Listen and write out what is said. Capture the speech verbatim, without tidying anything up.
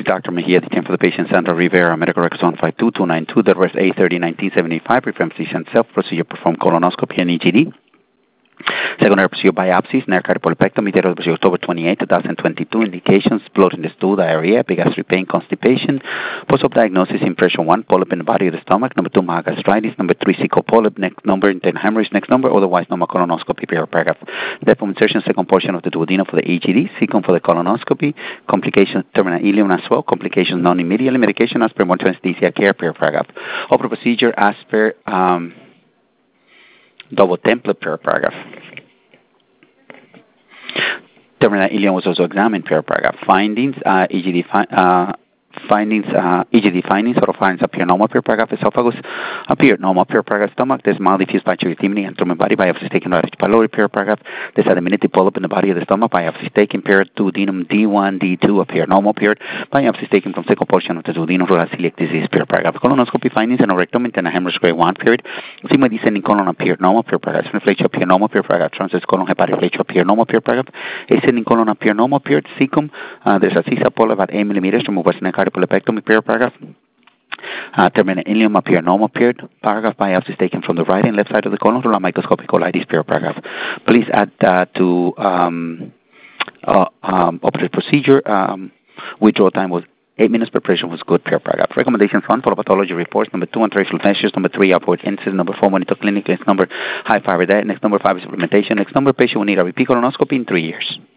Doctor Mejia, the for the patient, Sandra Rivera, medical records one five two two nine two, the rest A thirty nineteen seventy-five, reference patient self, procedure performed colonoscopy and E G D. Secondary procedure biopsies, necrocardiopulopectomy, date of procedure October twenty-eighth, twenty twenty-two. Indications: blood in the stool, diarrhea, epigastric pain, constipation. Post-op diagnosis: impression one, polyp in the body of the stomach. Number two, mild gastritis. Number three, cecal polyp. Next number, then hemorrhage. Next number, otherwise normal colonoscopy. Paragraph. Depth of insertion, second portion of the duodenum for the E G D. Cecum for the colonoscopy. Complications: terminal ileum as well. Complications non-immediately. Medication as per mortuary anesthesia care. Paragraph. Opera procedure as per um, double template. Paragraph. Terminal ileum was also examined. Paragraph. Findings: uh, E G D fi- uh, findings, uh, E G D findings, sort of findings appear normal. Paragraph. Esophagus appeared normal. Paragraph. Stomach: there's mild diffuse pituitary and thrombin body. Biopsy taken right pylori. Paragraph. There's a diminutive polyp in the body of the stomach. Biopsy taken. Period. Duodenum D one, D two appear normal. Period. Biopsy taken from second portion of the duodenum for celiac disease. Paragraph. Colonoscopy findings and a rectum and a hemorrhage grade one. Period. Sigma descending colon appeared normal. Paragraph. Inflation appear normal. Paragraph. Transverse colon hepatic flexure appear normal. Paragraph. Ascending colon appear normal. Period. Cecum. Uh, there's a C S A polyp about eight millimeters. Remove western cardiopulopectomy. Paragraph. Uh, terminal ileum appear normal. Period. Paragraph. Biopsies taken from the right and left side of the colon through a microscopic colitis. Paragraph. Please add uh, to um, uh, um, operative procedure. Um, withdrawal time was eight minutes. Preparation was good. Paragraph. Recommendations: one, follow pathology reports. Number two, anti-racial measures. Number three, upward incidence. Number four, monitor clinic. Next number, high fiber diet. Next number five, supplementation. Next number, patient will need a repeat colonoscopy in three years.